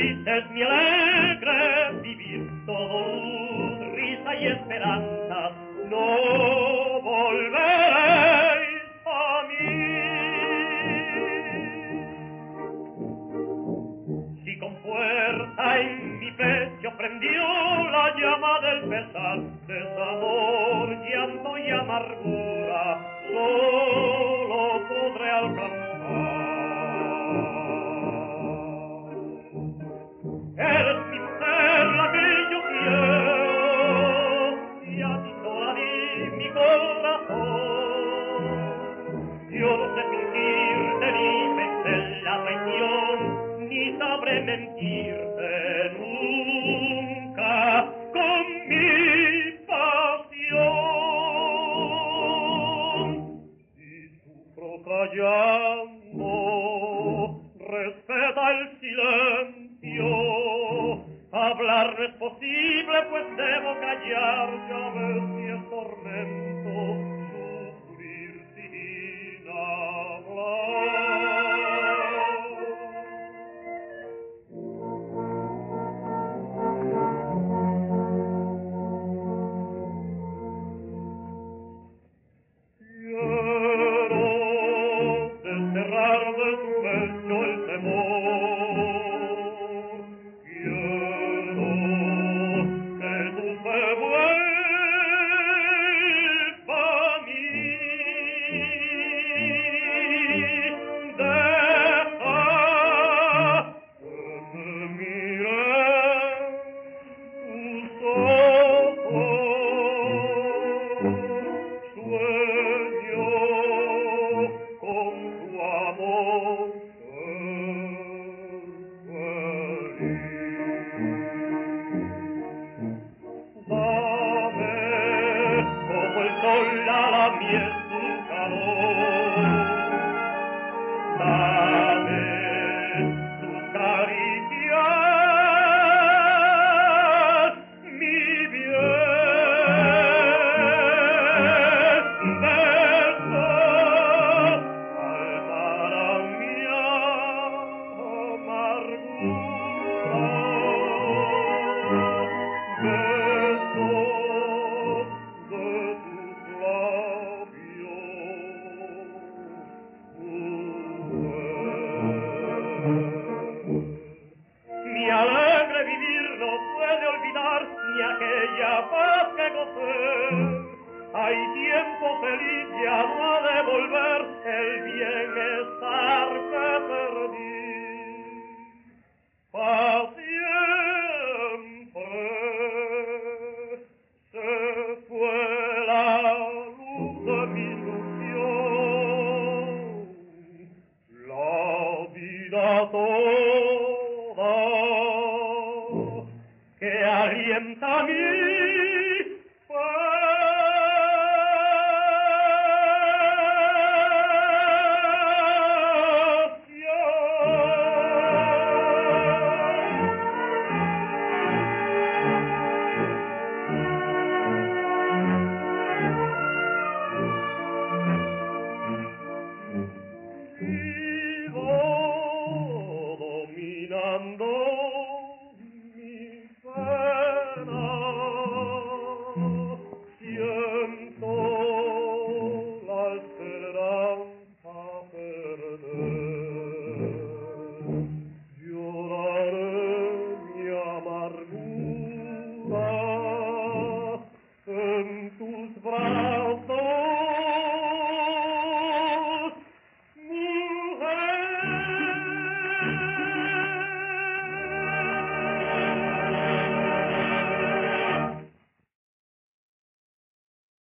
Es mi alegre vivir todo luz, risa y esperanza. No volveréis a mí. Si con fuerza en mi pecho prendió la llama del pesar, desamor, llanto y amargura, solo podré alcanzar. Eres mi mujer la que yo quiero, y a ti sola di mi corazón. Yo no sé fingirte ni vencer la traición, ni sabré mentirte nunca con mi pasión. Si sufro callando, respeta el silencio. Hablar no es posible, pues debo callar. Ya ves si es tormento sufrir sin hablar. Quiero desterrar de tu pecho el temor. Quiero que tu fe vuelva a mí. Deja que me miren tus ojos. Sueño con tu amor feliz. Dame como el sol a la miel su calor. Dame tus caricias, mi bien. Mi alegre vivir no puede olvidar ni aquella paz que gocé. Hay tiempo feliz, ya no ha de volver el bienestar que perdí. Pa' siempre se fue la luz de mi ilusión, la vida toda que alienta mi vivo dominando mi pena. Siento la esperanza perder. Lloraré mi amargura en tus brazos.